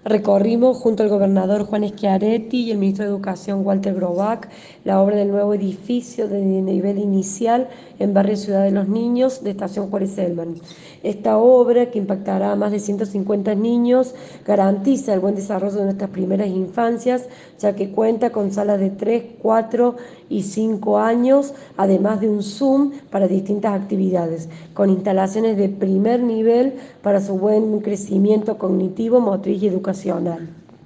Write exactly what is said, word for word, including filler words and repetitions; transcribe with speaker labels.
Speaker 1: Recorrimos junto al gobernador Juan Schiaretti y el ministro de Educación Walter Grobac la obra del nuevo edificio de nivel inicial en barrio Ciudad de los Niños de Estación Juárez Elman. Esta obra, que impactará a más de ciento cincuenta niños, garantiza el buen desarrollo de nuestras primeras infancias, ya que cuenta con salas de tres, cuatro y cinco años, además de un Zoom para distintas actividades, con instalaciones de primer nivel para su buen crecimiento cognitivo, motriz y educacional.